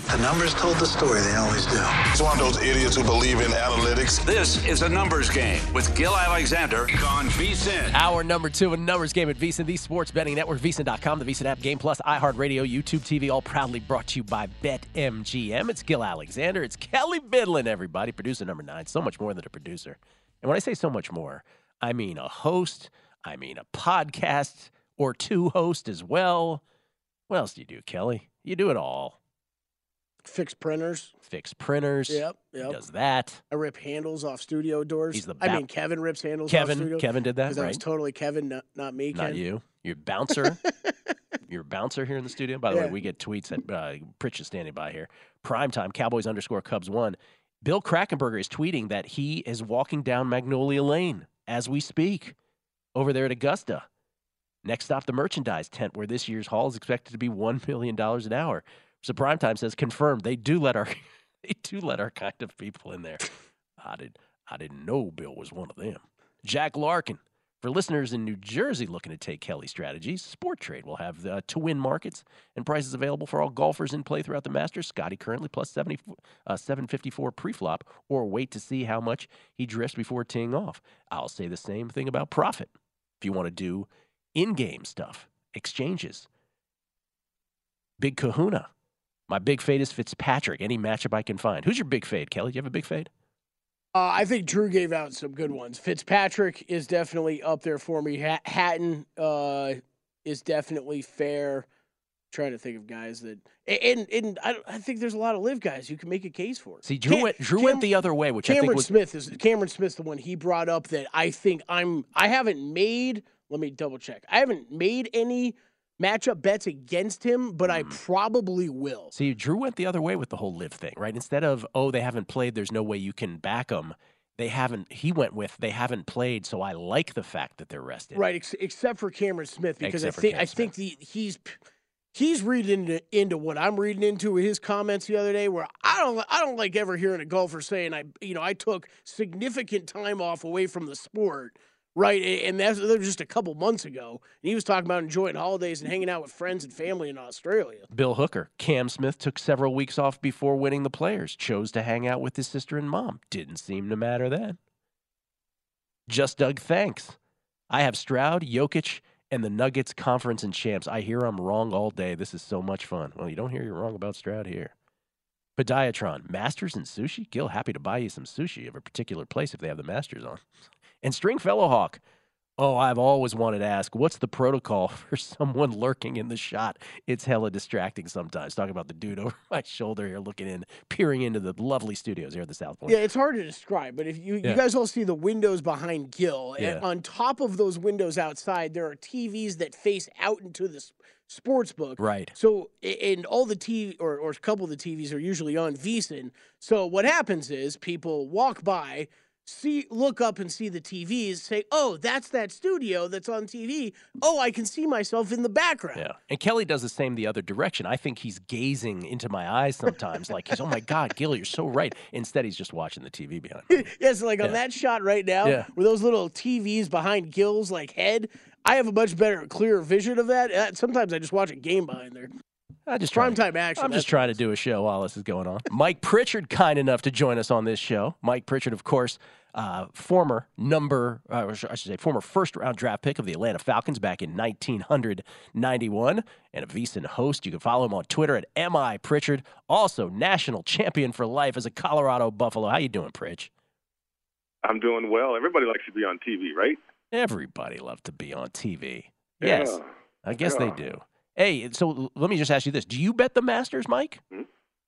The numbers told the story. They always do. It's one of those idiots who believe in analytics. This is A Numbers Game with Gil Alexander on VSiN. Hour number 2 of Numbers Game at VSiN, the sports betting network, VSiN.com, the VSiN app, Game Plus, iHeartRadio, YouTube TV, all proudly brought to you by BetMGM. It's Gil Alexander. It's Kelly Bidlin, everybody. Producer number 9. So much more than a producer. And when I say so much more, I mean a host. I mean a podcast or 2 host as well. What else do you do, Kelly? You do it all. Fix printers. Yep. He does that. I rip handles off studio doors. Kevin rips handles off studio. Kevin did that, right? That was totally Kevin, not me, Ken. Not you. You're a bouncer. You're a bouncer here in the studio. By the way, we get tweets at Pritch is standing by here. Primetime, Cowboys_Cubs1. Bill Krackomberger is tweeting that he is walking down Magnolia Lane as we speak over there at Augusta. Next stop, the merchandise tent, where this year's haul is expected to be $1 million an hour. So Primetime says confirmed they do let our kind of people in there. I didn't know Bill was one of them. Jack Larkin. For listeners in New Jersey looking to take Kelly strategies, Sport Trade will have the to-win markets and prices available for all golfers in play throughout the Masters. Scotty currently plus 754 pre-flop, or wait to see how much he drifts before teeing off. I'll say the same thing about profit. If you want to do in-game stuff, exchanges, Big Kahuna. My big fade is Fitzpatrick. Any matchup I can find. Who's your big fade, Kelly? Do you have a big fade? I think Drew gave out some good ones. Fitzpatrick is definitely up there for me. Hatton is definitely fair. Trying to think of guys that, and I think there's a lot of live guys you can make a case for. See, Drew went the other way, which Cameron I think was Cameron Smith's the one he brought up that I think I haven't made. Let me double check. I haven't made any matchup bets against him, but I probably will. See, Drew went the other way with the whole live thing, right? Instead of, they haven't played, there's no way you can back them. He went with, they haven't played, so I like the fact that they're rested. Right, except for Cameron Smith, because I think he's reading into what I'm reading into his comments the other day, where I don't like ever hearing a golfer saying I took significant time off away from the sport. Right, and that was just a couple months ago. And he was talking about enjoying holidays and hanging out with friends and family in Australia. Bill Hooker. Cam Smith took several weeks off before winning the Players. Chose to hang out with his sister and mom. Didn't seem to matter then. Just Doug, thanks. I have Stroud, Jokic, and the Nuggets conference and champs. I hear I'm wrong all day. This is so much fun. Well, you don't hear you're wrong about Stroud here. Podiatron. Masters and sushi? Gil, happy to buy you some sushi of a particular place if they have the Masters on. And Stringfellow Hawk. I've always wanted to ask, what's the protocol for someone lurking in the shot? It's hella distracting sometimes. Talking about the dude over my shoulder here peering into the lovely studios here at the South Point. Yeah, it's hard to describe, but if you guys all see the windows behind Gil, and on top of those windows outside, there are TVs that face out into the sports book. Right. So, and all the TV, or a couple of the TVs are usually on VSiN. So what happens is people walk by, look up and see the TVs, say, that's that studio that's on TV. I can see myself in the background. Yeah. And Kelly does the same the other direction. I think he's gazing into my eyes sometimes like, oh my God, Gil, you're so right. Instead, he's just watching the TV behind me. Yes, on that shot right now, with those little TVs behind Gil's head, I have a much better, clearer vision of that. Sometimes I just watch a game behind there. Primetime action. I'm just trying to do a show while this is going on. Mike Pritchard, kind enough to join us on this show. Mike Pritchard, of course, former first-round draft pick of the Atlanta Falcons back in 1991, and a VSiN host. You can follow him on Twitter at MIPritchard. Also, national champion for life as a Colorado Buffalo. How you doing, Pritch? I'm doing well. Everybody likes to be on TV, right? Everybody loves to be on TV. Yes, I guess they do. Hey, so let me just ask you this. Do you bet the Masters, Mike? Mm-hmm.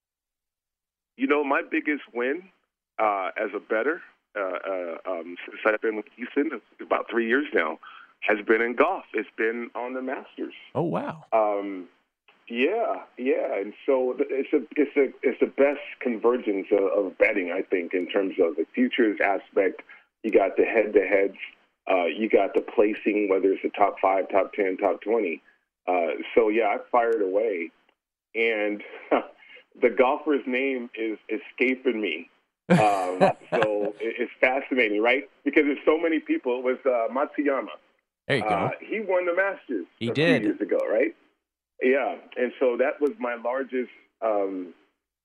My biggest win as a bettor since I've been with Houston, about 3 years now, has been in golf. It's been on the Masters. Oh, wow. Yeah. And so it's the best convergence of betting, I think, in terms of the futures aspect. You got the head-to-heads. You got the placing, whether it's the top 5, top 10, top 20. I fired away, and the golfer's name is escaping me. So it's fascinating, right? Because there's so many people. It was Matsuyama. There you go. He won the Masters a few years ago, right? Yeah, and so that was my largest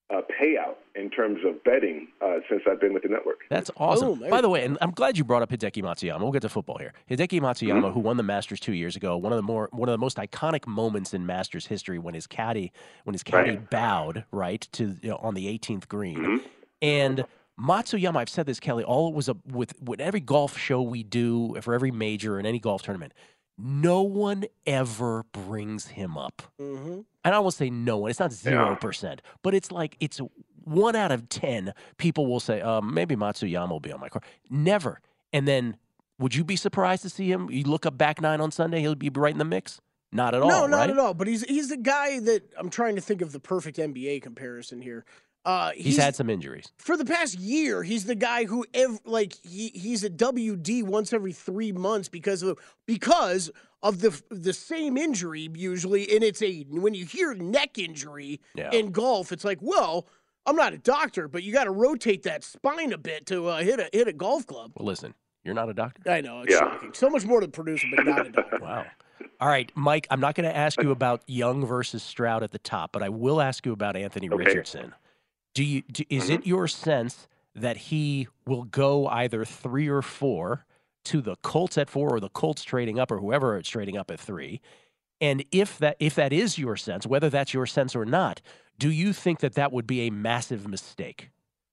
payout in terms of betting since I've been with the network. That's awesome. By the way, and I'm glad you brought up Hideki Matsuyama. We'll get to football here. Hideki Matsuyama, who won the Masters 2 years ago, one of the most iconic moments in Masters history when his caddy bowed to on the 18th green, and Matsuyama. I've said this, Kelly. All it was with every golf show we do for every major and any golf tournament. No one ever brings him up. And I will say no one. It's not 0%, but it's like it's 1 out of 10 people will say, maybe Matsuyama will be on my card. Never. And then would you be surprised to see him? You look up back 9 on Sunday, he'll be right in the mix? Not at all. No, not at all. But he's the guy that I'm trying to think of the perfect NBA comparison here. He's had some injuries. For the past year, he's the guy who he's a WD once every 3 months because of the same injury usually, and it's when you hear neck injury in golf, it's like, well, I'm not a doctor, but you got to rotate that spine a bit to hit a golf club. Well, listen, you're not a doctor. I know, it's shocking. So much more to produce, but not a doctor. Wow. All right, Mike, I'm not going to ask you about Young versus Stroud at the top, but I will ask you about Anthony Richardson. Is it your sense that he will go either 3 or 4 to the Colts at 4 or the Colts trading up or whoever it's trading up at 3? And if that is your sense, whether that's your sense or not, do you think that would be a massive mistake?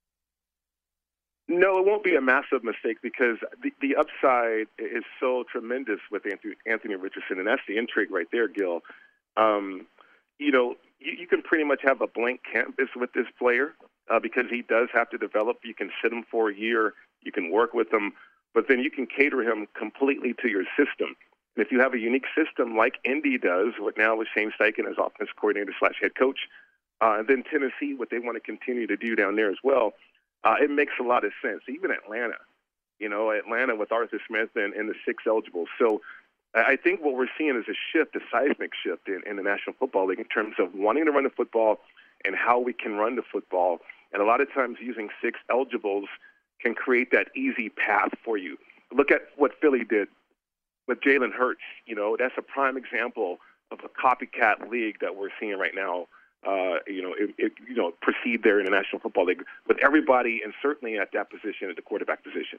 No, it won't be a massive mistake because the upside is so tremendous with Anthony Richardson, and that's the intrigue right there, Gil. You can pretty much have a blank canvas with this player because he does have to develop. You can sit him for a year. You can work with him, but then you can cater him completely to your system. And if you have a unique system like Indy does, now with Shane Steichen as offensive coordinator / head coach, and then Tennessee, what they want to continue to do down there as well, it makes a lot of sense. Even Atlanta, Atlanta with Arthur Smith and the 6 eligibles. So I think what we're seeing is a seismic shift in the National Football League in terms of wanting to run the football and how we can run the football. And a lot of times using 6 eligibles can create that easy path for you. Look at what Philly did with Jalen Hurts. That's a prime example of a copycat league that we're seeing right now. Proceed there in the National Football League with everybody, and certainly at that position, at the quarterback position.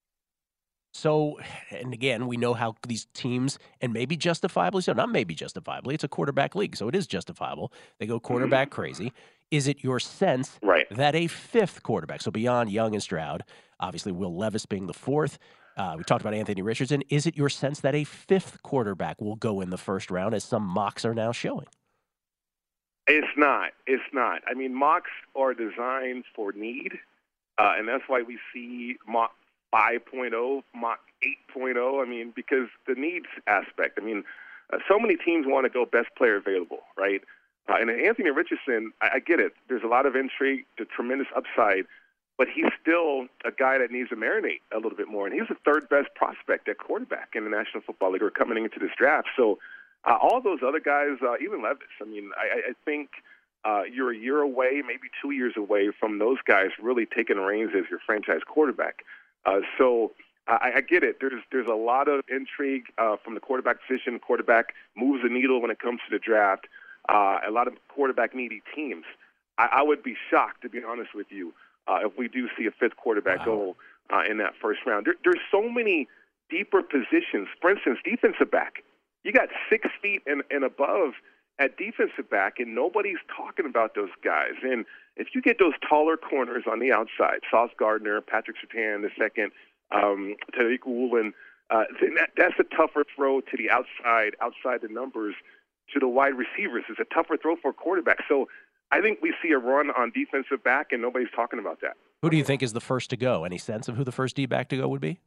So, and again, we know how these teams, and maybe justifiably so, not maybe justifiably, it's a quarterback league, so it is justifiable. They go quarterback crazy. Is it your sense that a 5th quarterback, so beyond Young and Stroud, obviously Will Levis being the 4th, we talked about Anthony Richardson, is it your sense that a 5th quarterback will go in the first round, as some mocks are now showing? It's not. I mean, mocks are designed for need, and that's why we see mock 5.0, mock 8.0. I mean, because the needs aspect. I mean, so many teams want to go best player available, right? And Anthony Richardson, I get it. There's a lot of intrigue, the tremendous upside, but he's still a guy that needs to marinate a little bit more. And he's the 3rd best prospect at quarterback in the National Football League or coming into this draft. So all those other guys, even Levis, I mean, I think you're a year away, maybe 2 years away from those guys really taking reins as your franchise quarterback. So I get it. There's a lot of intrigue from the quarterback position. Quarterback moves the needle when it comes to the draft. A lot of quarterback-needy teams. I would be shocked, to be honest with you, if we do see a 5th quarterback go in that first round. There's so many deeper positions. For instance, defensive back. You got 6 feet and above at defensive back, and nobody's talking about those guys. And if you get those taller corners on the outside, Sauce Gardner, Patrick Surtain II, Tariq Woolen, then that's a tougher throw to the outside the numbers, to the wide receivers. It's a tougher throw for a quarterback. So I think we see a run on defensive back, and nobody's talking about that. Who do you think is the first to go? Any sense of who the first D-back to go would be?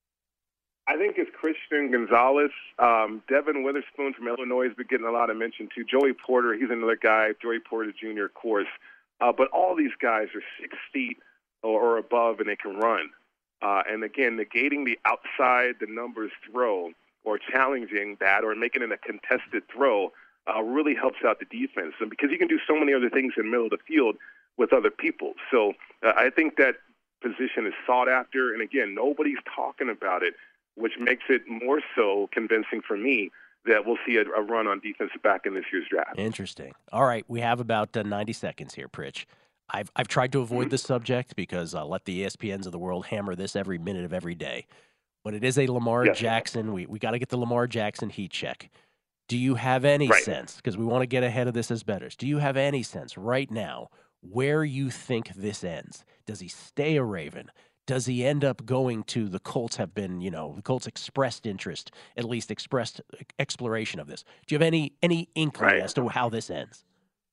I think it's Christian Gonzalez. Devin Witherspoon from Illinois has been getting a lot of mention too. Joey Porter, he's another guy. Joey Porter Jr., of course. But all these guys are 6 feet or above, and they can run. And again, negating the outside the numbers throw or challenging that or making it a contested throw really helps out the defense. And because you can do so many other things in the middle of the field with other people. So I think that position is sought after. And again, nobody's talking about it, which makes it more so convincing for me that we'll see a run on defensive back in this year's draft. Interesting. All right, we have about 90 seconds here, Pritch. I've tried to avoid the subject because let the ESPNs of the world hammer this every minute of every day. But it is a Lamar Jackson. We got to get the Lamar Jackson heat check. Do you have any sense, because we want to get ahead of this as bettors, do you have any sense right now where you think this ends? Does he stay a Raven? Does he end up going to the Colts? Have been, the Colts expressed interest, at least expressed exploration of this. Do you have any inkling as to how this ends?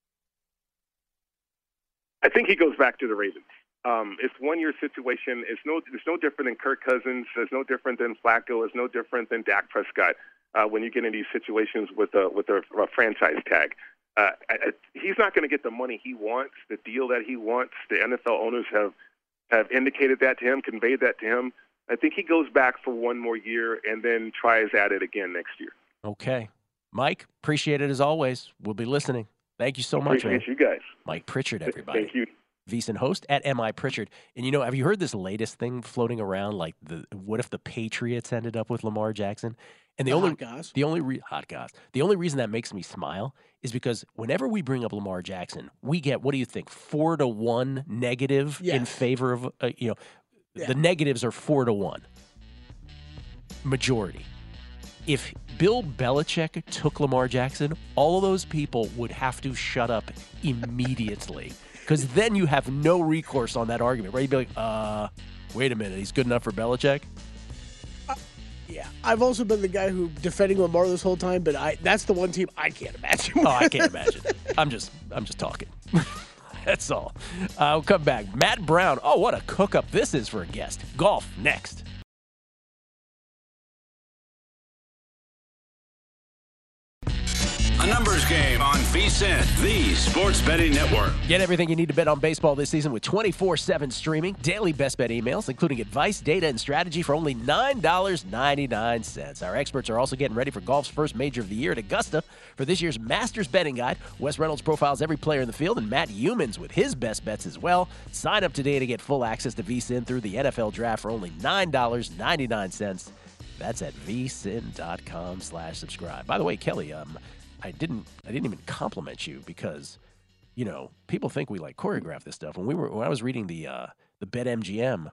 I think he goes back to the Ravens. It's 1 year situation. It's no different than Kirk Cousins. It's no different than Flacco. It's no different than Dak Prescott. When you get in these situations with a franchise tag, he's not going to get the money he wants, the deal that he wants. The NFL owners have indicated that to him, conveyed that to him. I think he goes back for 1 more year and then tries at it again next year. Okay. Mike, appreciate it as always. We'll be listening. Thank you so much, man. Appreciate you guys. Mike Pritchard, everybody. Thank you. VSiN host at MI Pritchard. And, have you heard this latest thing floating around, like what if the Patriots ended up with Lamar Jackson? And the only reason that makes me smile is because whenever we bring up Lamar Jackson, we get, what do you think, 4-1 negative in favor of, the negatives are 4-1 majority. If Bill Belichick took Lamar Jackson, all of those people would have to shut up immediately. Because then you have no recourse on that argument, right? You'd be like, wait a minute, he's good enough for Belichick? Yeah, I've also been the guy who defending Lamar this whole time, but that's the one team I can't imagine. I can't imagine. I'm just talking. That's all. We'll come back. Matt Brown. Oh, what a cook-up this is for a guest. Golf next. A numbers game on VSiN, the sports betting network. Get everything you need to bet on baseball this season with 24/7 streaming, daily best bet emails, including advice, data, and strategy for only $9.99. Our experts are also getting ready for golf's first major of the year at Augusta for this year's Masters betting guide. Wes Reynolds profiles every player in the field, and Matt Humans with his best bets as well. Sign up today to get full access to VSiN through the NFL Draft for only $9.99. That's at vsin.com/subscribe. By the way, Kelly, I didn't even compliment you because, people think we choreograph this stuff. When I was reading the BetMGM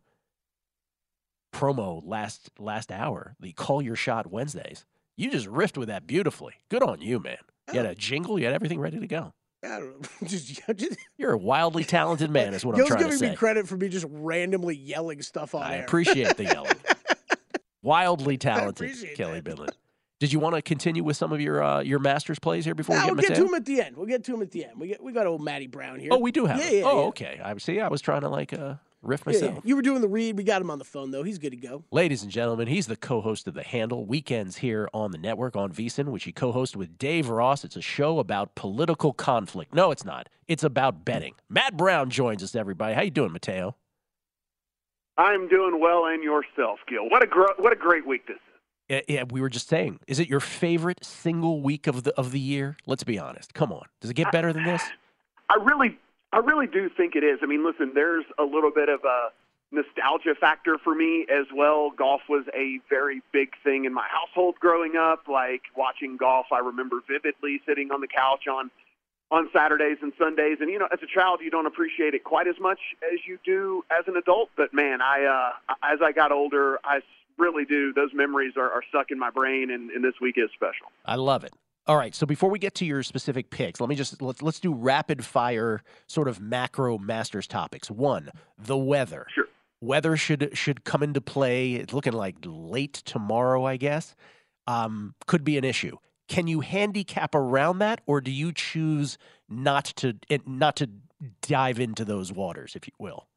promo last hour, the Call Your Shot Wednesdays, you just riffed with that beautifully. Good on you, man. You had a jingle, you had everything ready to go. I don't know. You're a wildly talented man, is what I'm trying to say. Gil's giving me credit for me just randomly yelling stuff on air. I appreciate the yelling. Wildly talented, Kelly Bidlin. Did you want to continue with some of your Masters plays here before we get We'll get to them at the end. We'll get to them at the end. We got old Matty Brown here. Oh, we do have him. Yeah. Okay. I was trying to riff myself. Yeah. You were doing the read. We got him on the phone, though. He's good to go. Ladies and gentlemen, he's the co-host of The Handle, weekends here on the network on VSiN, which he co-hosts with Dave Ross. It's a show about political conflict. No, it's not. It's about betting. Matt Brown joins us, everybody. How you doing, Mateo? I'm doing well, and yourself, Gil. What a great week this is. Yeah, we were just saying, is it your favorite single week of the year? Let's be honest. Come on. Does it get better than this? I really do think it is. I mean, listen, there's a little bit of a nostalgia factor for me as well. Golf was a very big thing in my household growing up. Like watching golf, I remember vividly sitting on the couch on Saturdays and Sundays. And, as a child, you don't appreciate it quite as much as you do as an adult. But, man, as I got older, I really do. Those memories are stuck in my brain, and this week is special. I love it. All right, so before we get to your specific picks, let's do rapid fire sort of macro Masters topics. One, the weather. Sure. Weather should come into play. It's looking like late tomorrow, I guess. Could be an issue. Can you handicap around that, or do you choose not to dive into those waters, if you will?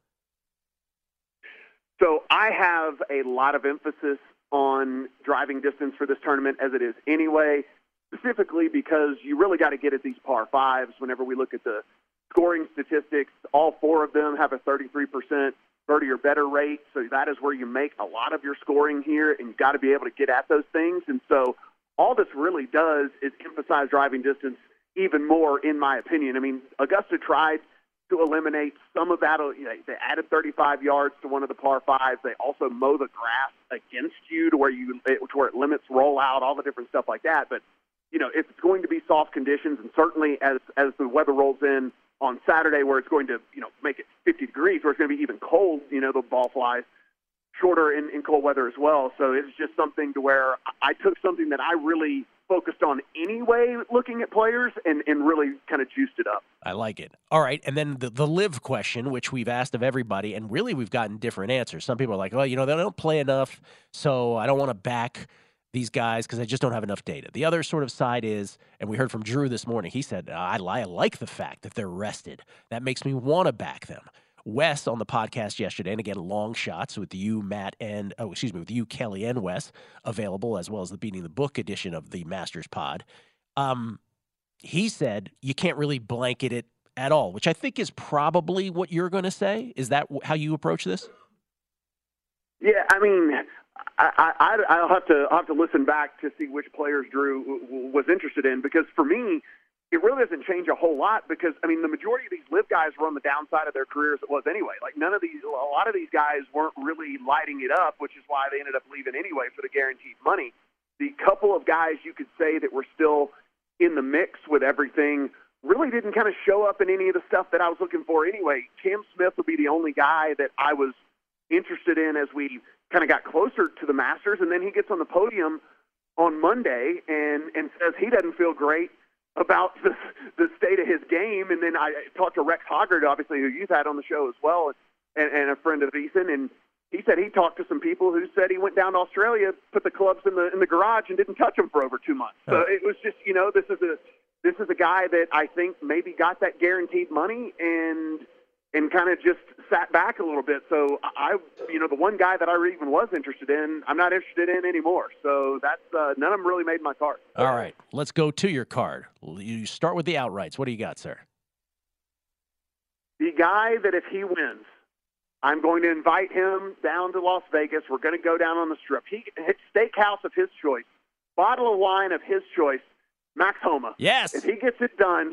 So I have a lot of emphasis on driving distance for this tournament as it is anyway, specifically because you really got to get at these par fives. Whenever we look at the scoring statistics, all four of them have a 33% birdie or better rate. So that is where you make a lot of your scoring here, and you've got to be able to get at those things. And so all this really does is emphasize driving distance even more, in my opinion. I mean, Augusta tried to eliminate some of that. They added 35 yards to one of the par fives. They also mow the grass against you to where it limits rollout, all the different stuff like that. But, if it's going to be soft conditions, and certainly as the weather rolls in on Saturday where it's going to, make it 50 degrees, where it's going to be even cold, the ball flies shorter in cold weather as well. So it's just something to where I took something that I really focused on anyway, looking at players, and really kind of juiced it up. I like it. All right, and then the live question, which we've asked of everybody, and really we've gotten different answers. Some people are like, well, they don't play enough, so I don't want to back these guys because I just don't have enough data. The other sort of side is, and we heard from Drew this morning, he said, I like the fact that they're rested. That makes me want to back them. Wes on the podcast yesterday, and again, long shots with you, Matt, with you, Kelly, and Wes available, as well as the Beating the Book edition of the Masters pod. He said you can't really blanket it at all, which I think is probably what you're going to say. Is that how you approach this? Yeah, I mean, I'll have to listen back to see which players Drew was interested in, because for me, it really doesn't change a whole lot, because, I mean, the majority of these live guys were on the downside of their careers it was anyway. Like, a lot of these guys weren't really lighting it up, which is why they ended up leaving anyway for the guaranteed money. The couple of guys you could say that were still in the mix with everything really didn't kind of show up in any of the stuff that I was looking for anyway. Cam Smith would be the only guy that I was interested in as we kind of got closer to the Masters, and then he gets on the podium on Monday and says he doesn't feel great about the state of his game. And then I talked to Rex Hoggard, obviously, who you've had on the show as well, and a friend of Ethan, and he said he talked to some people who said he went down to Australia, put the clubs in the garage, and didn't touch them for over 2 months. So it was just, this is a guy that I think maybe got that guaranteed money and kind of just sat back a little bit. So the one guy that I even was interested in, I'm not interested in anymore. So that's none of them really made my card. All right, let's go to your card. You start with the outrights. What do you got, sir? The guy that if he wins, I'm going to invite him down to Las Vegas. We're going to go down on the Strip. Steakhouse of his choice, bottle of wine of his choice, Max Homa. Yes. If he gets it done,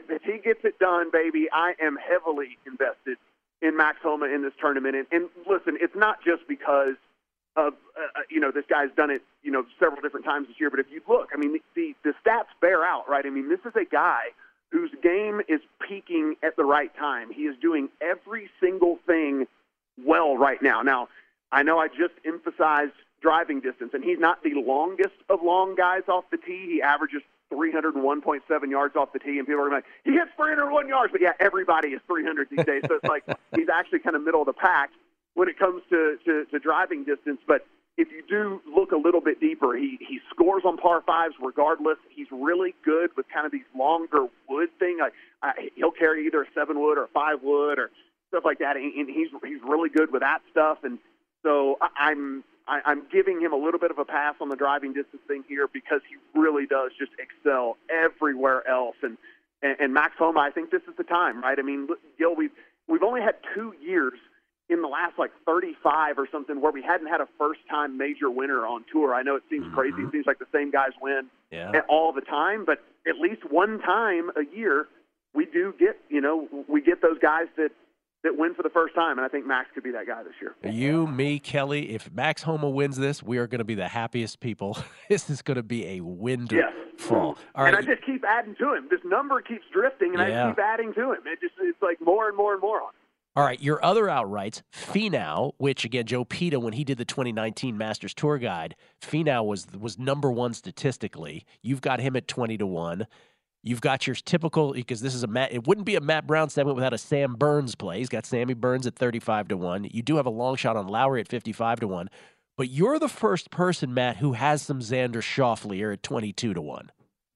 baby, I am heavily invested in Max Homa in this tournament. And listen, it's not just because of, this guy's done it, several different times this year. But if you look, I mean, the stats bear out, right? I mean, this is a guy whose game is peaking at the right time. He is doing every single thing well right now. Now, I know I just emphasized driving distance, and he's not the longest of long guys off the tee. He averages 301.7 yards off the tee, and people are like, he hits 301 yards. But, yeah, everybody is 300 these days. So it's like he's actually kind of middle of the pack when it comes to driving distance. But if you do look a little bit deeper, he scores on par fives regardless. He's really good with kind of these longer wood thing. He'll carry either a 7-wood or a 5-wood or stuff like that, and he's really good with that stuff. And so I'm giving him a little bit of a pass on the driving distance thing here because he really does just excel everywhere else. And Max Homa, I think this is the time, right? I mean, Gil, we've only had 2 years in the last 35 or something where we hadn't had a first-time major winner on tour. I know it seems crazy. It seems like the same guys win all the time, but at least one time a year we do get, we get those guys that win for the first time, and I think Max could be that guy this year. You, me, Kelly, if Max Homa wins this, we are going to be the happiest people. This is going to be a windfall. All right. And I just keep adding to him. This number keeps drifting, and I just keep adding to him. It's like more and more and more on him. All right, your other outrights, Finau, which, again, Joe Pita, when he did the 2019 Masters Tour Guide, Finau was number one statistically. You've got him at 20-1. You've got your typical, because this is it wouldn't be a Matt Brown segment without a Sam Burns play. He's got Sammy Burns at 35-1. You do have a long shot on Lowry at 55-1. But you're the first person, Matt, who has some Xander Schauffele here at 22-1.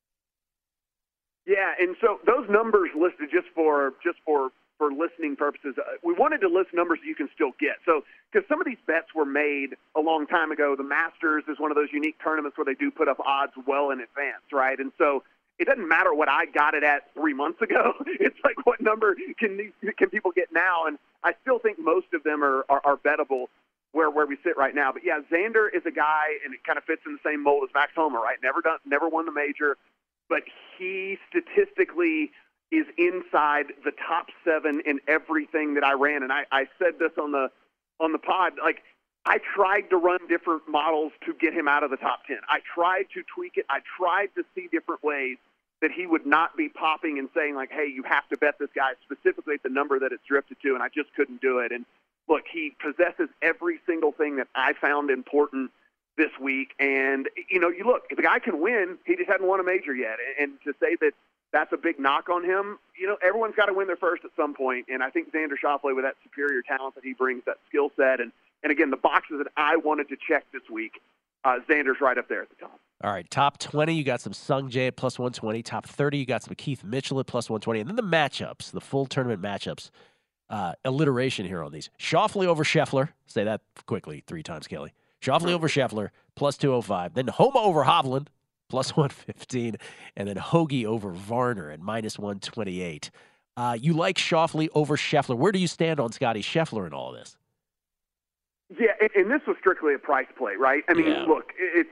Yeah, and so those numbers listed just for listening purposes, we wanted to list numbers that you can still get. So, because some of these bets were made a long time ago, the Masters is one of those unique tournaments where they do put up odds well in advance, right? And so it doesn't matter what I got it at 3 months ago. It's like, what number can people get now? And I still think most of them are bettable where we sit right now. But yeah, Xander is a guy, and it kind of fits in the same mold as Max Homa, right? Never won the major, but he statistically is inside the top 7 in everything that I ran. And I said this on the pod, like, I tried to run different models to get him out of the top 10. I tried to tweak it. I tried to see different ways that he would not be popping and saying, like, hey, you have to bet this guy specifically at the number that it's drifted to, and I just couldn't do it. And, look, he possesses every single thing that I found important this week. And, you look, if the guy can win, he just hadn't won a major yet. And to say that that's a big knock on him, everyone's got to win their first at some point. And I think Xander Schauffele, with that superior talent that he brings, that skill set, and again, the boxes that I wanted to check this week, Xander's right up there at the top. All right, top 20, you got some Sung Jae at plus 120. Top 30, you got some Keith Mitchell at plus 120. And then the matchups, the full tournament matchups, alliteration here on these. Schauffele over Scheffler. Say that quickly 3 times, Kelly. Schauffele over Scheffler, plus 205. Then Homa over Hovland, plus 115. And then Hoagie over Varner at minus 128. You like Schauffele over Scheffler. Where do you stand on Scotty Scheffler in all of this? Yeah, and this was strictly a price play, right? I mean, look,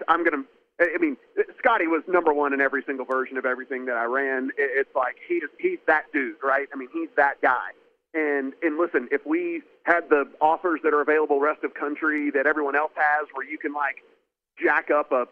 Scotty was number one in every single version of everything that I ran. It's like he's that dude, right? I mean, he's that guy. And listen, if we had the offers that are available rest of country that everyone else has, where you can like jack up a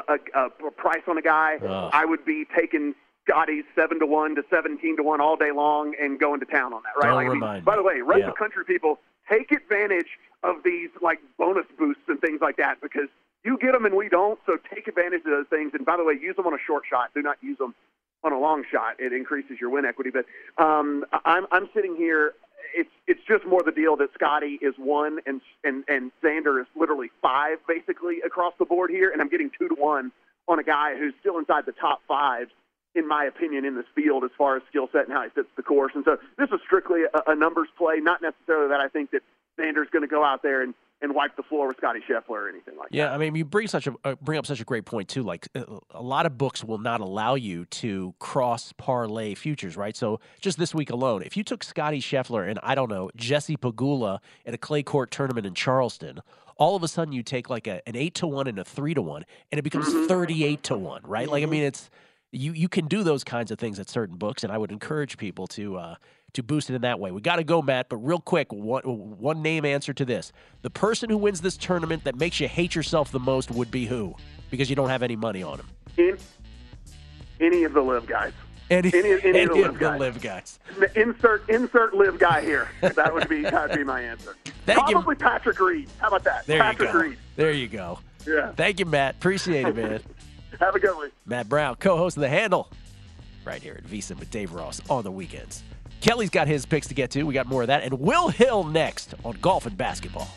price on a guy, I would be taking Scotty's 7-1 to 17-1 all day long and going to town on that, right? By the way, rest of country people, take advantage of these like bonus boosts and things like that, because you get them and we don't. So take advantage of those things. And by the way, use them on a short shot. Do not use them on a long shot. It increases your win equity. But I'm sitting here. It's just more the deal that Scotty is 1 and Xander is literally 5 basically across the board here, and I'm getting 2-1 on a guy who's still inside the top 5 in my opinion in this field as far as skill set and how he fits the course. And so this is strictly a numbers play, not necessarily that I think that Xander's going to go out there and wipe the floor with Scotty Scheffler or anything like that. Yeah, I mean, you bring up such a great point too. Like a lot of books will not allow you to cross parlay futures, right? So just this week alone, if you took Scotty Scheffler and I don't know Jesse Pegula at a clay court tournament in Charleston, all of a sudden you take like an 8-1 and a 3-1, and it becomes 38-1, right? Like I mean, it's you can do those kinds of things at certain books, and I would encourage people to boost it in that way. We got to go, Matt, but real quick, one name answer to this. The person who wins this tournament that makes you hate yourself the most would be who? Because you don't have any money on him. Any of the live guys. Any of the live guys. Insert live guy here. That would be my answer. Probably Patrick Reed. How about that? Patrick Reed. There you go. Yeah. Thank you, Matt. Appreciate it, man. Have a good one. Matt Brown, co-host of The Handle, right here at VSiN with Dave Ross on the weekends. Kelly's got his picks to get to. We got more of that. And Will Hill next on Golf and Basketball.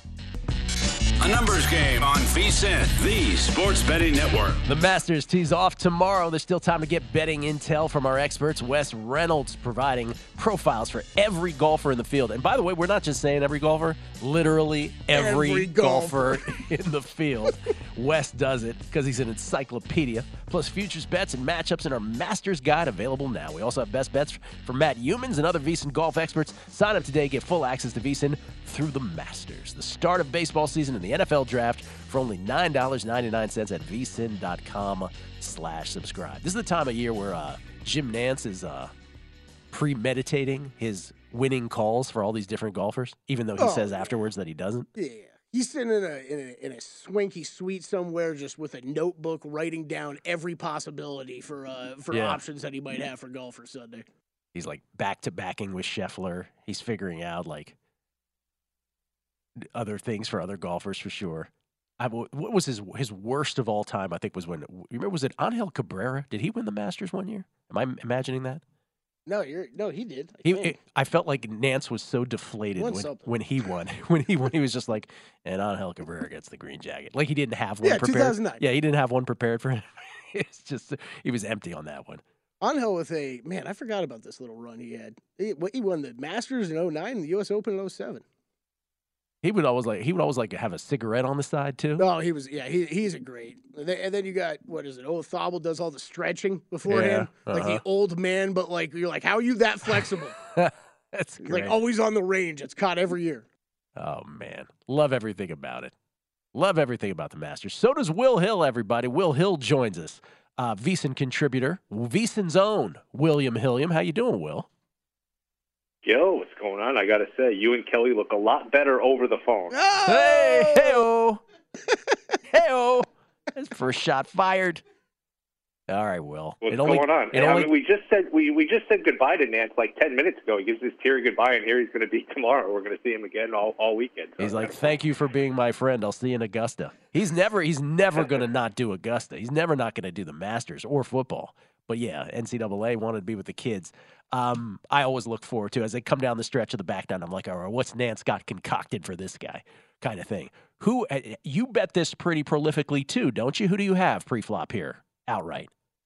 A numbers game on VSiN, the Sports Betting Network. The Masters tees off tomorrow. There's still time to get betting intel from our experts. Wes Reynolds providing profiles for every golfer in the field. And by the way, we're not just saying every golfer. Literally every golfer in the field. Wes does it because he's an encyclopedia. Plus futures bets and matchups in our Masters Guide available now. We also have best bets from Matt Youmans and other VSiN golf experts. Sign up today. Get full access to VSiN through the Masters. The start of baseball season and the NFL draft for only $9.99 at vsin.com/subscribe. This is the time of year where Jim Nance is premeditating his winning calls for all these different golfers, even though he says afterwards that he doesn't. Yeah. He's sitting in a swanky suite somewhere just with a notebook writing down every possibility for options that he might have for golf for Sunday. He's like back-to-backing with Scheffler. He's figuring out like other things for other golfers for sure. What was his worst of all time? I think was when was it Angel Cabrera? Did he win the Masters one year? Am I imagining that? No, he did. I felt like Nance was so deflated when he won. when he was just like, and Angel Cabrera gets the green jacket. Like he didn't have one prepared. 2009. Yeah, he didn't have one prepared for him. It's just he was empty on that one. Angel with I forgot about this little run he had. He won the Masters in 2009 and the U.S. Open in 2007. He would always have a cigarette on the side too. Oh, he's a great. And then you got Thobel does all the stretching beforehand, like the old man. But like you're like, how are you that flexible? That's great. Like always on the range. It's caught every year. Oh man, love everything about it. Love everything about the Masters. So does Will Hill. Everybody, Will Hill joins us, VSiN contributor, VSiN's own William Hilliam. How you doing, Will? Yo, what's going on? I got to say, you and Kelly look a lot better over the phone. Oh! Hey, hey-oh. Hey-oh. That's first shot fired. All right, Will. What's going on? I mean, we just said goodbye to Nance like 10 minutes ago. He gives this teary goodbye, and here he's going to be tomorrow. We're going to see him again all weekend. So he's like, "Thank you for being my friend. I'll see you in Augusta." He's never going to not do Augusta. He's never not going to do the Masters or football. But yeah, NCAA wanted to be with the kids. I always look forward to as they come down the stretch of the back nine. I'm like, all right, what's Nance got concocted for this guy, kind of thing. Who you bet this pretty prolifically too, don't you? Who do you have pre-flop here outright?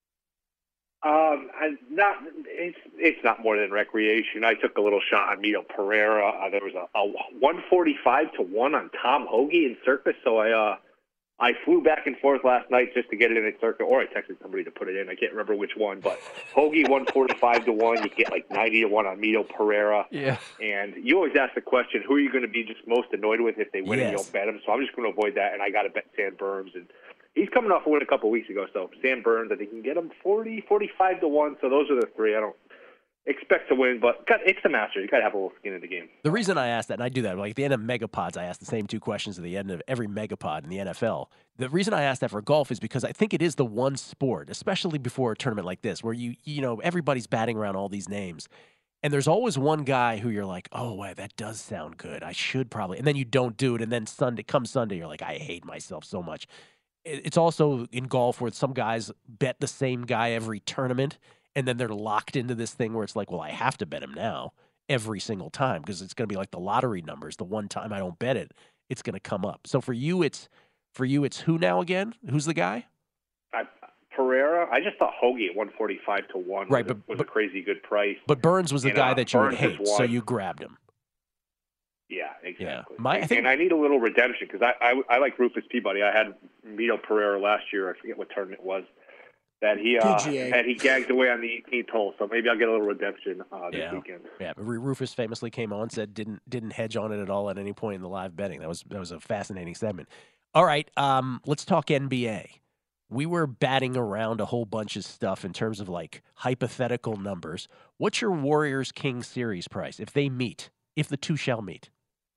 It's not more than recreation. I took a little shot on Mito Pereira. There was a 145 to 1 on Tom Hoge in Circus, so I flew back and forth last night just to get it in at Circus, or I texted somebody to put it in. I can't remember which one, but Hoge 145 to 1. You get like 90 to 1 on Mito Pereira. Yeah. And you always ask the question, who are you going to be just most annoyed with if they win and you don't bet them? So I'm just going to avoid that, and I got to bet Sam Burns. And he's coming off a win a couple of weeks ago, so Sam Burns, I think you can get him 40, 45 to 1. So those are the three. I don't expect to win, but it's the Masters. You got to have a little skin in the game. The reason I asked that, and I do that, like at the end of Megapods, I ask the same two questions at the end of every Megapod in the NFL. The reason I asked that for golf is because I think it is the one sport, especially before a tournament like this, where you know everybody's batting around all these names, and there's always one guy who you're like, oh, wow, that does sound good. I should probably, and then you don't do it, and then Sunday, you're like, I hate myself so much. It's also in golf where some guys bet the same guy every tournament, and then they're locked into this thing where it's like, well, I have to bet him now every single time because it's going to be like the lottery numbers. The one time I don't bet it, it's going to come up. So for you, it's who now again? Who's the guy? Pereira. I just thought Hoge at 145 to 1 right, was a crazy good price. But Burns was the guy that you would hate, so you grabbed him. Yeah, exactly. Yeah. And I need a little redemption because I like Rufus Peabody. I had Mito Pereira last year. I forget what tournament it was. That he gagged away on the 18th hole, so maybe I'll get a little redemption this weekend. Yeah, Rufus famously came on, said didn't hedge on it at all at any point in the live betting. That was a fascinating segment. All right, let's talk NBA. We were batting around a whole bunch of stuff in terms of like hypothetical numbers. What's your Warriors Kings series price if they meet, if the two shall meet?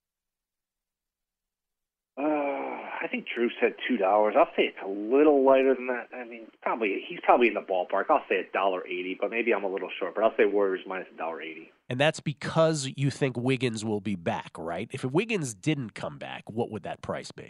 I think Drew said $2. I'll say it's a little lighter than that. I mean, he's probably in the ballpark. I'll say $1.80, but maybe I'm a little short. But I'll say Warriors minus $1.80. And that's because you think Wiggins will be back, right? If Wiggins didn't come back, what would that price be?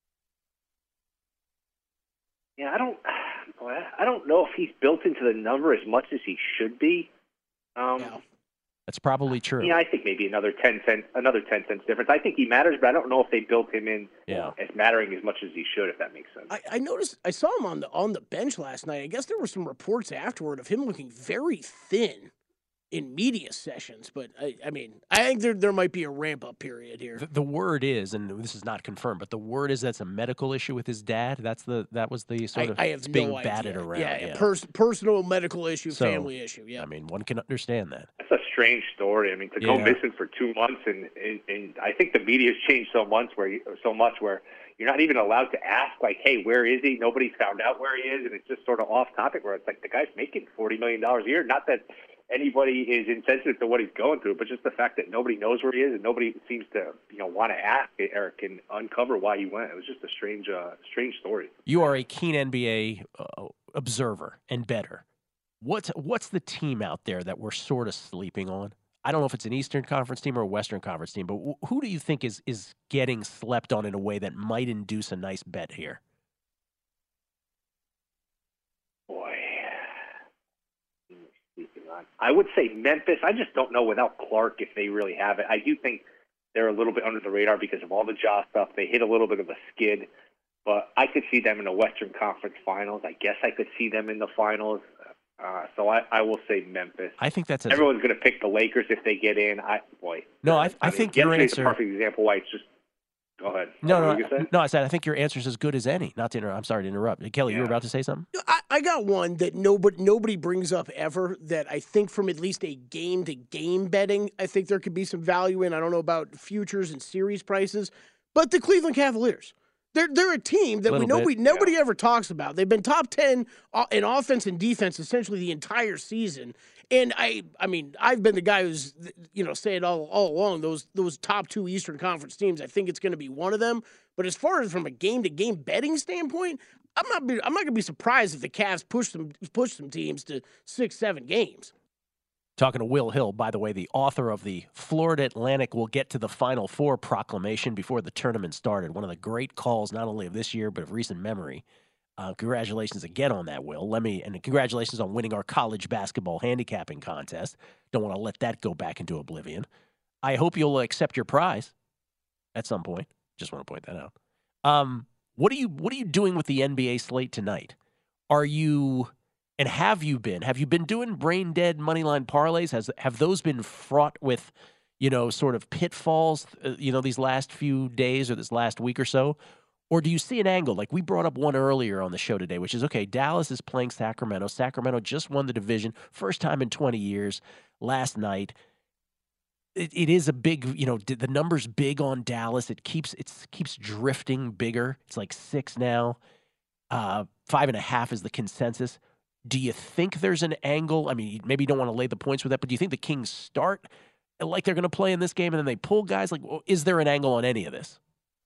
Yeah, I don't know if he's built into the number as much as he should be. That's probably true. Yeah, I think maybe another 10 cents difference. I think he matters, but I don't know if they built him in as mattering as much as he should, if that makes sense. I noticed, I saw him on the bench last night. I guess there were some reports afterward of him looking very thin in media sessions, but I mean, I think there might be a ramp-up period here. The word is, and this is not confirmed, but the word is that's a medical issue with his dad. That was the sort of I have being no batted idea. around. Yeah. Personal medical issue, family issue. Yeah, I mean, one can understand that. That's a strange story. I mean, to go missing for 2 months, and I think the media's changed so much where you're not even allowed to ask, like, hey, where is he? Nobody's found out where he is, and it's just sort of off topic where it's like the guy's making $40 million a year. Not that anybody is insensitive to what he's going through, but just the fact that nobody knows where he is and nobody seems to, want to ask or can uncover why he went. It was just a strange story. You are a keen NBA observer and bettor. What's the team out there that we're sort of sleeping on? I don't know if it's an Eastern Conference team or a Western Conference team, but who do you think is getting slept on in a way that might induce a nice bet here? I would say Memphis. I just don't know without Clark if they really have it. I do think they're a little bit under the radar because of all the Ja stuff. They hit a little bit of a skid, but I could see them in the Western Conference Finals. I guess I could see them in the finals. So I will say Memphis. I think that's everyone's going to pick the Lakers if they get in. I think your answer. A perfect example why it's just. Go ahead. No. I said I think your answer is as good as any. Not to interrupt. I'm sorry to interrupt. Kelly, you were about to say something. I got one that nobody brings up ever. That I think from at least a game-to-game betting, I think there could be some value in. I don't know about futures and series prices, but the Cleveland Cavaliers. They're a team that nobody ever talks about. They've been top 10 in offense and defense essentially the entire season. And I mean, I've been the guy who's saying all along those top 2 Eastern Conference teams. I think it's going to be one of them. But as far as from a game-to-game betting standpoint, I'm not going to be surprised if the Cavs push some teams to 6-7 games. Talking to Will Hill, by the way, the author of the Florida Atlantic will get to the Final Four proclamation before the tournament started. One of the great calls, not only of this year, but of recent memory. Congratulations again on that, Will. And congratulations on winning our college basketball handicapping contest. Don't want to let that go back into oblivion. I hope you'll accept your prize at some point. Just want to point that out. What are you doing with the NBA slate tonight? Are you... And have you been doing brain dead moneyline parlays? Have those been fraught with, sort of pitfalls, these last few days or this last week or so? Or do you see an angle? Like we brought up one earlier on the show today, which is, okay, Dallas is playing Sacramento. Sacramento just won the division, first time in 20 years last night. It is a big, the number's big on Dallas. It keeps drifting bigger. It's like 6 now. 5.5 is the consensus. Do you think there's an angle? I mean, maybe you don't want to lay the points with that, but do you think the Kings start like they're going to play in this game and then they pull guys? Like, is there an angle on any of this?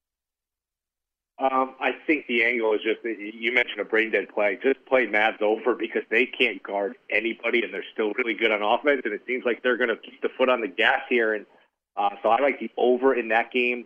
I think the angle is just, you mentioned a brain-dead play. Just play Mavs over because they can't guard anybody, and they're still really good on offense, and it seems like they're going to keep the foot on the gas here. And so I like the over in that game.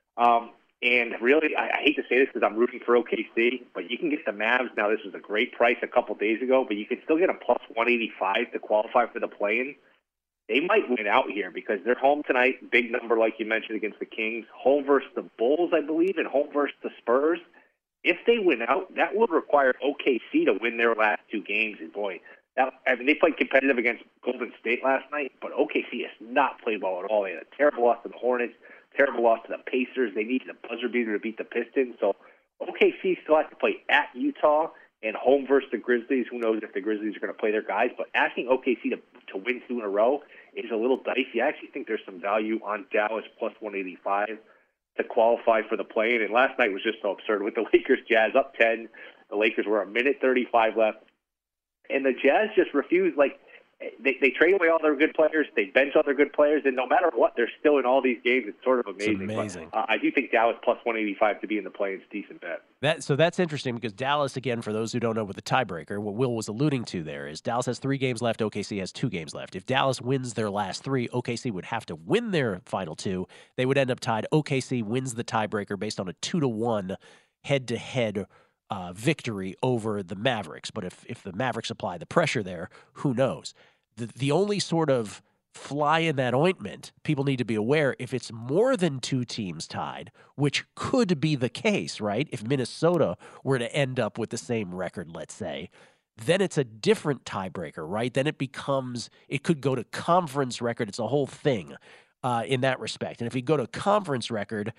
And really, I hate to say this because I'm rooting for OKC, but you can get the Mavs. Now, this was a great price a couple days ago, but you can still get a plus 185 to qualify for the play-in. They might win out here because they're home tonight. Big number, like you mentioned, against the Kings. Home versus the Bulls, I believe, and home versus the Spurs. If they win out, that would require OKC to win their last 2 games. And, boy, they played competitive against Golden State last night, but OKC has not played well at all. They had a terrible loss to the Hornets. Terrible loss to the Pacers. They needed a buzzer beater to beat the Pistons. So OKC still has to play at Utah and home versus the Grizzlies. Who knows if the Grizzlies are going to play their guys. But asking OKC to win 2 in a row is a little dicey. I actually think there's some value on Dallas plus 185 to qualify for the play-in. And last night was just so absurd with the Lakers Jazz up 10. The Lakers were 1:35 left. And the Jazz just refused. They trade away all their good players. They bench all their good players, and no matter what, they're still in all these games. It's sort of amazing. It's amazing. But, I do think Dallas plus 185 to be in the play is a decent bet. So that's interesting because Dallas, again, for those who don't know what the tiebreaker, what Will was alluding to there is Dallas has 3 games left, OKC has 2 games left. If Dallas wins their last 3, OKC would have to win their final 2. They would end up tied. OKC wins the tiebreaker based on a 2-1 head-to-head victory over the Mavericks. But if the Mavericks apply the pressure there, who knows? The only sort of fly in that ointment, people need to be aware, if it's more than 2 teams tied, which could be the case, right? If Minnesota were to end up with the same record, let's say, then it's a different tiebreaker, right? Then it could go to conference record. It's a whole thing in that respect. And if you go to conference record,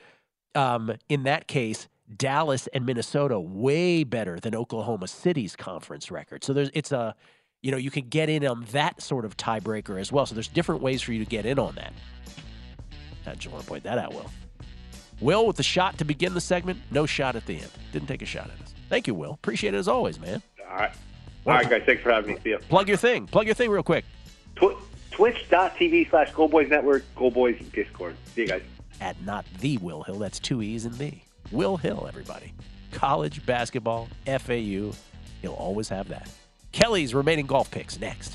in that case, Dallas and Minnesota way better than Oklahoma City's conference record. So you can get in on that sort of tiebreaker as well. So there's different ways for you to get in on that. I just want to point that out, Will. Will with the shot to begin the segment, no shot at the end. Didn't take a shot at us. Thank you, Will. Appreciate it as always, man. All right. All right, guys. Thanks for having me. See ya. Plug your thing. Plug your thing real quick. Twitch.tv/GoldBoys Network, GoldBoys Discord. See you guys. At not the Will Hill. That's 2 E's and the. Will Hill, everybody. College basketball, FAU. He'll always have that. Kelly's remaining golf picks next.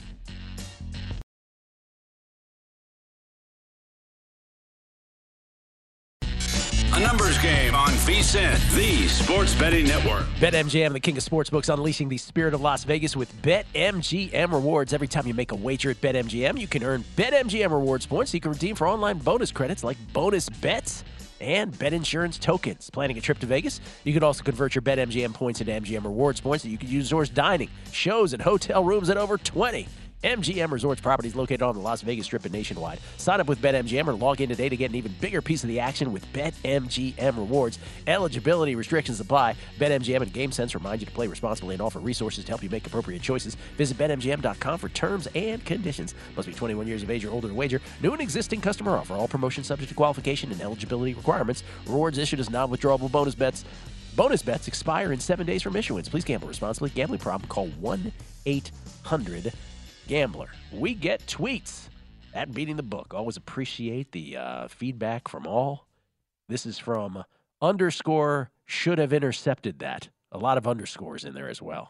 A numbers game on VSiN, the Sports Betting Network. BetMGM, the king of sportsbooks, unleashing the spirit of Las Vegas with BetMGM rewards. Every time you make a wager at BetMGM, you can earn BetMGM rewards points you can redeem for online bonus credits like bonus bets and Bet Insurance tokens. Planning a trip to Vegas? You can also convert your BetMGM points into MGM rewards points that you can use towards dining, shows, and hotel rooms at over 20 MGM Resorts properties located on the Las Vegas Strip and nationwide. Sign up with BetMGM or log in today to get an even bigger piece of the action with BetMGM rewards. Eligibility restrictions apply. BetMGM and GameSense remind you to play responsibly and offer resources to help you make appropriate choices. Visit BetMGM.com for terms and conditions. Must be 21 years of age or older to wager. New and existing customer offer. All promotions subject to qualification and eligibility requirements. Rewards issued as non-withdrawable bonus bets. Bonus bets expire in 7 days from issuance. Please gamble responsibly. Gambling problem? Call 1-800-GAMBLER. We get tweets at Beating the Book. Always appreciate the feedback from all. This is from _ should have intercepted that A lot of underscores in there as well.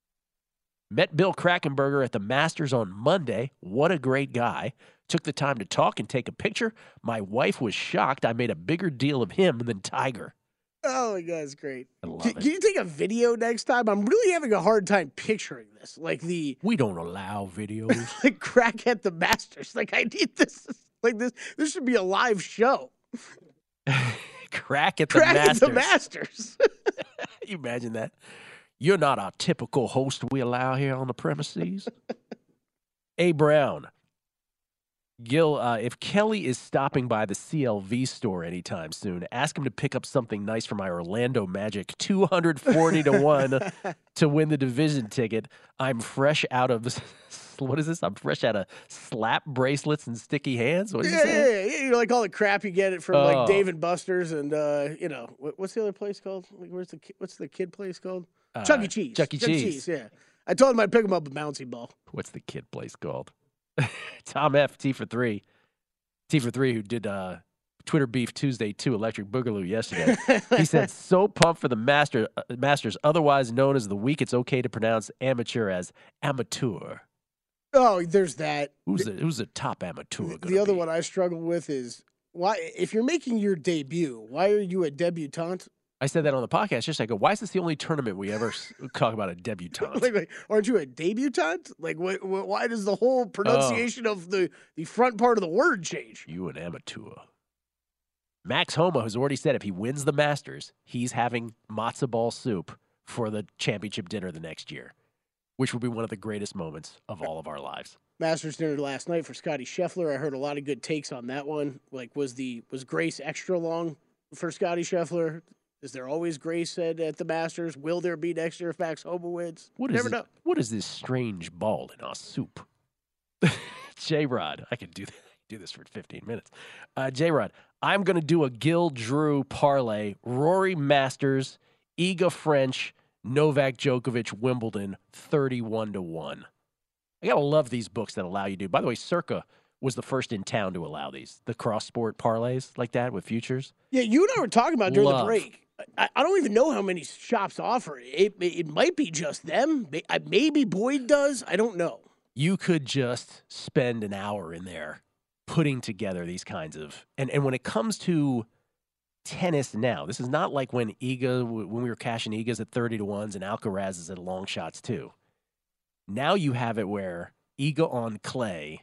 Met Bill Krackomberger at the Masters on Monday. What a great guy. Took the time to talk and take a picture. My wife was shocked I made a bigger deal of him than Tiger. Oh, my God, it's great. I love it. Can you take a video next time? I'm really having a hard time picturing this. We don't allow videos. Like Crack at the Masters. Like, I need this. Like, this should be a live show. Crack at the Masters. You imagine that? You're not our typical host we allow here on the premises. A. Brown. Gil, if Kelly is stopping by the CLV store anytime soon, ask him to pick up something nice for my Orlando Magic. 240-1 to win the division ticket. I'm fresh out of what is this? I'm fresh out of slap bracelets and sticky hands. What did you say? Yeah. You know, like all the crap you get it from like Dave & Buster's and what's the other place called? Like, what's the kid place called? Chuck E. Cheese. Chuck E. Cheese. Yeah. I told him I'd pick him up a bouncy ball. What's the kid place called? Tom F. T for 3, who did Twitter Beef Tuesday 2 Electric Boogaloo yesterday. He said, so pumped for the Masters, otherwise known as the week. It's okay to pronounce amateur as amateur. Oh, there's that. Who's the top amateur? The other one I struggle with is, why, if you're making your debut, why are you a debutante? I said that on the podcast yesterday. I go, why is this the only tournament we ever talk about a debutante? Like, aren't you a debutante? Like, why does the whole pronunciation of the front part of the word change? You an amateur. Max Homa has already said if he wins the Masters, he's having matzo ball soup for the championship dinner the next year, which will be one of the greatest moments of all of our lives. Masters dinner last night for Scotty Scheffler. I heard a lot of good takes on that one. Like, was grace extra long for Scotty Scheffler? Is there always grace at the Masters? Will there be next year if Max Homa wins? Never know. What is this strange ball in our soup? J-Rod, I could do this for 15 minutes. J-Rod, I'm going to do a Gil Drew parlay. Rory Masters, Iga French, Novak Djokovic, Wimbledon, 31-1. I got to love these books that allow you to. By the way, Circa was the first in town to allow these, the cross-sport parlays like that with futures. Yeah, you and I were talking about during the break. I don't even know how many shops offer it. It might be just them. Maybe Boyd does. I don't know. You could just spend an hour in there putting together these kinds of – and when it comes to tennis now, this is not like when we were cashing Igas at 30-1s and Alcaraz's at long shots too. Now you have it where Iga on clay,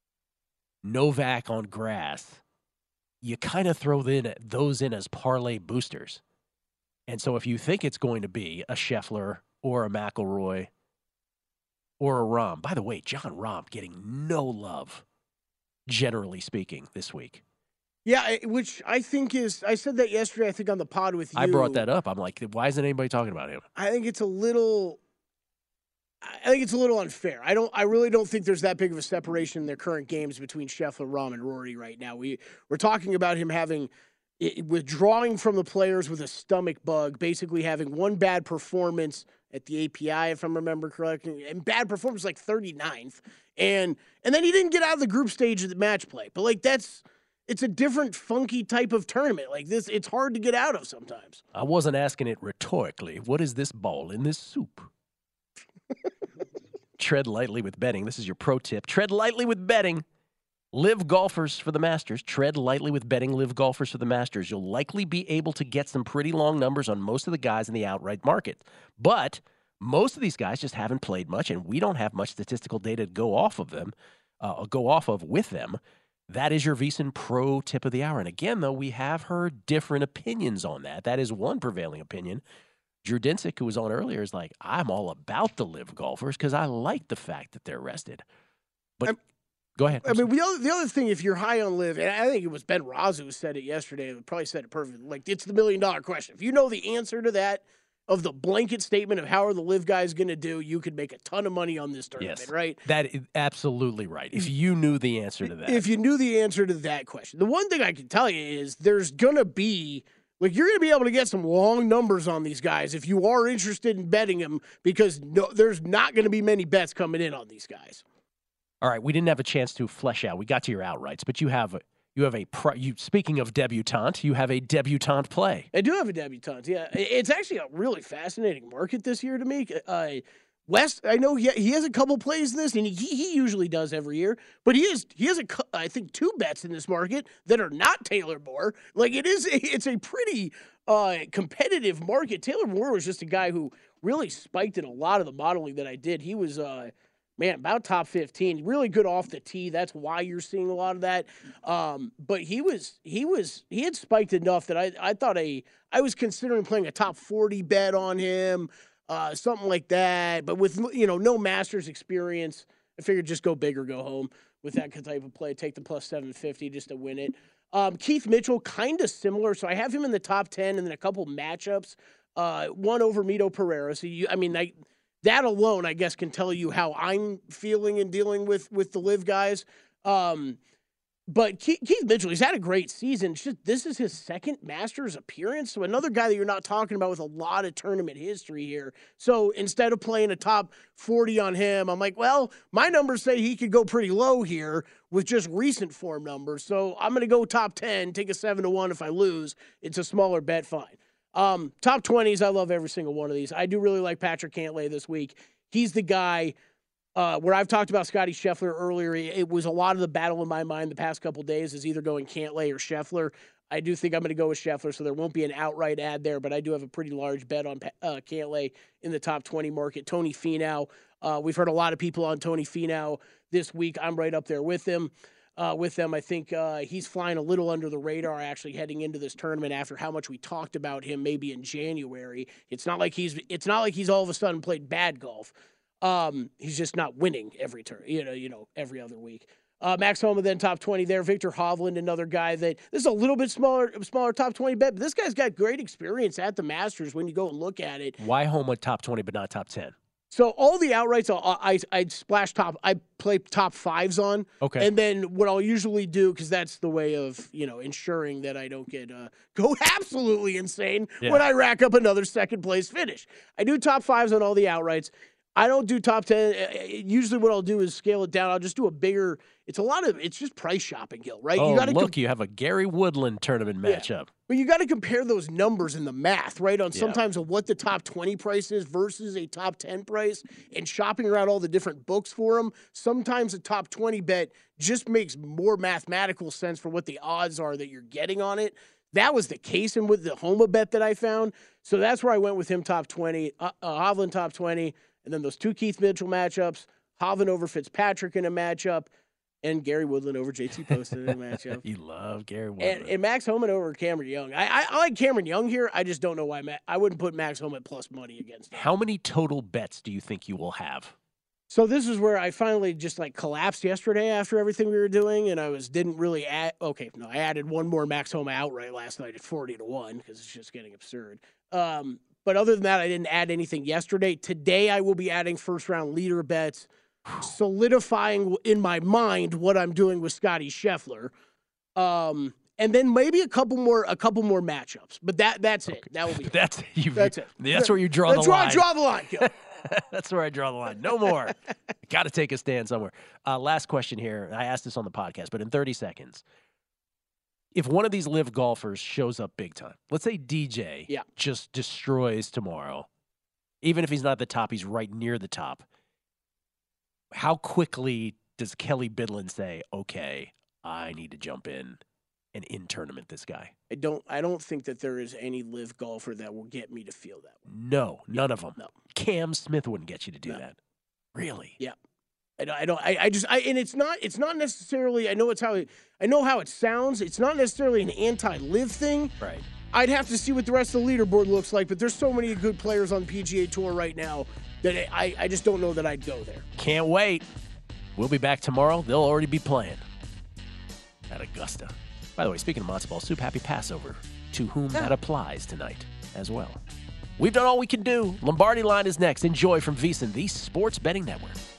Novak on grass, you kind of throw those in as parlay boosters. And so if you think it's going to be a Scheffler or a McIlroy or a Rahm, by the way, Jon Rahm getting no love, generally speaking, this week. Yeah, which I think is, I said that yesterday, I think on the pod with you. I brought that up. I'm like, why isn't anybody talking about him? I think it's a little unfair. I really don't think there's that big of a separation in their current games between Scheffler, Rahm, and Rory right now. We're talking about him withdrawing from the players with a stomach bug, basically having one bad performance at the API, if I remember correctly, and bad performance like 39th. And then he didn't get out of the group stage of the match play. But like it's a different funky type of tournament. Like this, it's hard to get out of sometimes. I wasn't asking it rhetorically. What is this ball in this soup? Tread lightly with betting. This is your pro tip. Tread lightly with betting. Live golfers for the Masters. Tread lightly with betting. Live golfers for the Masters. You'll likely be able to get some pretty long numbers on most of the guys in the outright market. But most of these guys just haven't played much, and we don't have much statistical data to go off of with them. That is your VSiN Pro Tip of the Hour. And again, though, we have heard different opinions on that. That is one prevailing opinion. Drew Dinsick, who was on earlier, is like, I'm all about the live golfers because I like the fact that they're rested. But go ahead. I mean, the other thing, if you're high on live, and I think it was Ben Raza who said it yesterday, and probably said it perfectly, like, it's the $1 million question. If you know the answer to that, of the blanket statement of how are the live guys going to do, you could make a ton of money on this tournament, yes, right? That is absolutely right. If you knew the answer to that. If you knew the answer to that question. The one thing I can tell you is there's going to be, like, you're going to be able to get some long numbers on these guys if you are interested in betting them, because there's not going to be many bets coming in on these guys. All right, we didn't have a chance to flesh out. We got to your outrights, but you have You have speaking of debutante, you have a debutante play. I do have a debutante. Yeah, it's actually a really fascinating market this year to me. West, I know he has a couple plays in this, and he usually does every year. But he has I think 2 bets in this market that are not Taylor Moore. Like it's a pretty competitive market. Taylor Moore was just a guy who really spiked in a lot of the modeling that I did. He was about top 15, really good off the tee. That's why you're seeing a lot of that. But he had spiked enough that I thought I was considering playing a top 40 bet on him. Something like that, but with no Masters experience, I figured just go big or go home with that type of play. Take the plus 750 just to win it. Keith Mitchell, kind of similar. So I have him in the top 10, and then a couple matchups. One over Mito Pereira. So that alone, I guess, can tell you how I'm feeling and dealing with the live guys. But Keith Mitchell, he's had a great season. This is his second Masters appearance. So another guy that you're not talking about with a lot of tournament history here. So instead of playing a top 40 on him, I'm like, well, my numbers say he could go pretty low here with just recent form numbers. So I'm going to go top 10, take a 7-1 if I lose. It's a smaller bet, fine. Top 20s, I love every single one of these. I do really like Patrick Cantlay this week. He's the guy where I've talked about Scotty Scheffler earlier. It was a lot of the battle in my mind the past couple days is either going Cantlay or Scheffler. I do think I'm going to go with Scheffler, so there won't be an outright ad there, but I do have a pretty large bet on Cantlay in the top 20 market. Tony Finau, we've heard a lot of people on Tony Finau this week. I'm right up there with them. I think he's flying a little under the radar actually heading into this tournament after how much we talked about him maybe in January. It's not like he's all of a sudden played bad golf. He's just not winning every turn, every other week. Max Homa then top 20 there. Victor Hovland, another guy that this is a little bit smaller top 20 bet, but this guy's got great experience at the Masters when you go and look at it. Why Homa top 20 but not top 10? So all the outrights I'd splash top. I play top 5s on. Okay. And then what I'll usually do, because that's the way of ensuring that I don't get go absolutely insane when I rack up another second place finish. I do top 5s on all the outrights. I don't do top 10. Usually what I'll do is scale it down. I'll just do a bigger – it's just price shopping, Gil, right? Oh, you have a Gary Woodland tournament matchup. Yeah. But you got to compare those numbers in the math, right, on sometimes of what the top 20 price is versus a top 10 price and shopping around all the different books for them. Sometimes a top 20 bet just makes more mathematical sense for what the odds are that you're getting on it. That was the case and with the Homa bet that I found. So that's where I went with him top 20, Hovland top 20. And then those 2 Keith Mitchell matchups, Hovland over Fitzpatrick in a matchup, and Gary Woodland over JT Poston in a matchup. You love Gary Woodland. And Max Homa over Cameron Young. I like Cameron Young here. I just don't know why I wouldn't put Max Homa at plus money against him. How many total bets do you think you will have? So this is where I finally just collapsed yesterday after everything we were doing, and I didn't really add. Okay, no, I added one more Max Homa outright last night at 40-1 because it's just getting absurd. But other than that, I didn't add anything yesterday. Today, I will be adding first-round leader bets, solidifying in my mind what I'm doing with Scotty Scheffler, and then maybe a couple more matchups. But that's it. That will be. That's it. That's where you draw the line. That's where I draw the line. That's where I draw the line. No more. Got to take a stand somewhere. Last question here. I asked this on the podcast, but in 30 seconds. If one of these live golfers shows up big time, let's say DJ just destroys tomorrow, even if he's not at the top, he's right near the top. How quickly does Kelly Bidlin say, okay, I need to jump in and in-tournament this guy? I don't think that there is any live golfer that will get me to feel that way. No, none of them. No. Cam Smith wouldn't get you to do that. Really? Yeah. And it's not necessarily, I know how it sounds. It's not necessarily an anti-live thing. Right. I'd have to see what the rest of the leaderboard looks like, but there's so many good players on the PGA Tour right now that I just don't know that I'd go there. Can't wait. We'll be back tomorrow. They'll already be playing at Augusta. By the way, speaking of matzo ball soup, happy Passover to whom that applies tonight as well. We've done all we can do. Lombardi Line is next. Enjoy from VSiN, the Sports Betting Network.